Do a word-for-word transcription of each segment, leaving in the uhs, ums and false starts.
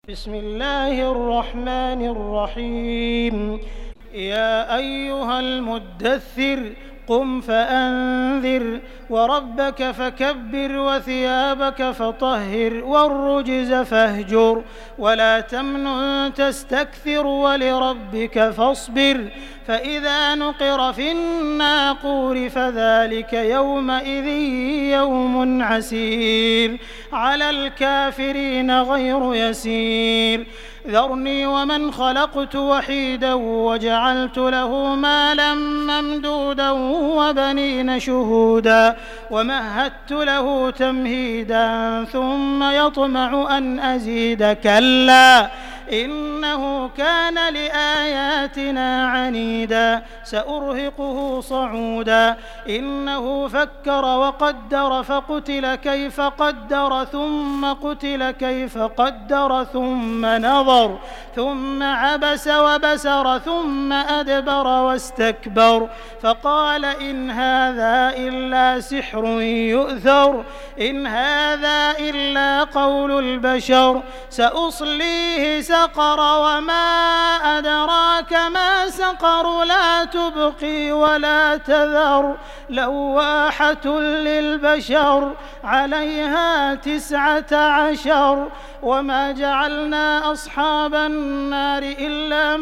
بسم الله الرحمن الرحيم يا أيها المدثر قم فأنذر وربك فكبر وثيابك فطهر والرجز فاهجر ولا تمنن تستكثر ولربك فاصبر فإذا نقر في الناقور فذلك يومئذ يوم عسير على الكافرين غير يسير ذرني ومن خلقت وحيدا وجعلت له مالا ممدودا وبنين شهودا ومهدت له تمهيدا ثم يطمع أن أزيد كلا إنه كان لآياتنا عنيدا سأرهقه صعودا إنه فكر وقدر فقتل كيف قدر ثم قتل كيف قدر ثم نظر ثم عبس وبسر ثم أدبر واستكبر فقال إن هذا إلا سحر يؤثر إن هذا إلا قول البشر سأصليه سقر وما أدراك ما سقر لا تبقي ولا تذر لواحة للبشر عليها تسعة عشر وما جعلنا أصحاب النار إلا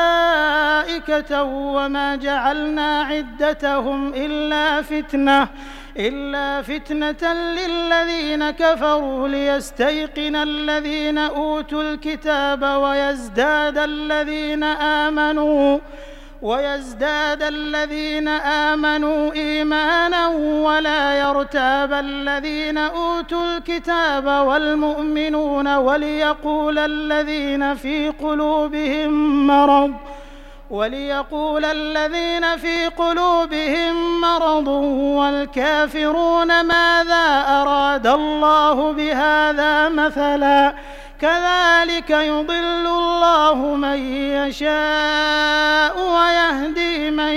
ملائكة وما جعلنا عدتهم إلا فتنة إلا فتنة للذين كفروا ليستيقن الذين أوتوا الكتاب ويزداد الذين آمنوا ويزداد الذين آمنوا إيمانا ولا يرتاب الذين أوتوا الكتاب والمؤمنون وليقول الذين في قلوبهم مرض وليقول الذين في قلوبهم مرض والكافرون ماذا أراد الله بهذا مثلا كذلك يضل الله من يشاء ويهدي من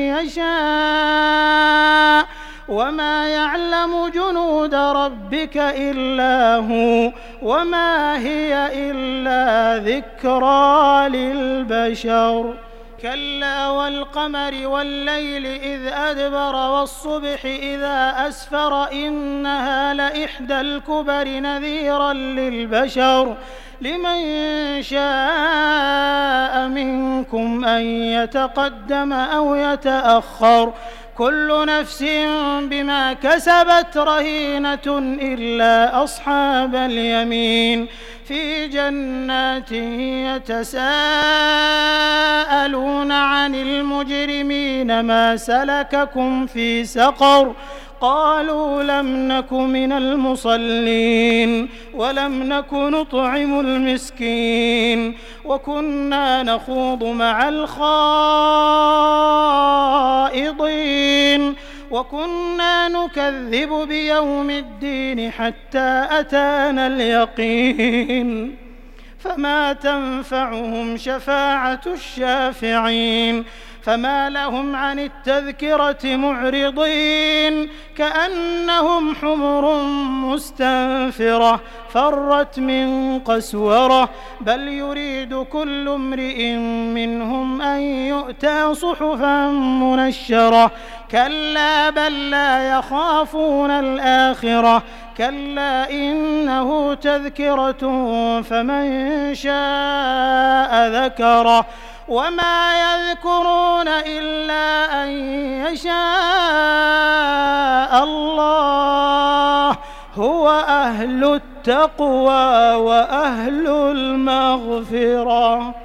يشاء وما يعلم جنود ربك إلا هو وما هي إلا ذكرى للبشر كلا والقمر والليل إذ أدبر والصبح إذا أسفر إنها لإحدى الكبر نذيرا للبشر لمن شاء منكم أن يتقدم أو يتأخر كل نفس بما كسبت رهينة إلا أصحاب اليمين في جنات يتساءلون عن المجرمين ما سلككم في سقر قالوا لم نك من المصلين ولم نك نطعم المسكين وكنا نخوض مع الخائضين وكنا نكذب بيوم الدين حتى أتانا اليقين فما تنفعهم شفاعة الشافعين فما لهم عن التذكرة معرضين كأنهم حمر مستنفرة فرت من قسورة بل يريد كل امرئ منهم أن يؤتى صحفا منشرة كلا بل لا يخافون الآخرة كلا إنه تذكرة فمن شاء ذكره وما يذكرون إلا أن يشاء الله هو أهل التقوى وأهل المغفرة.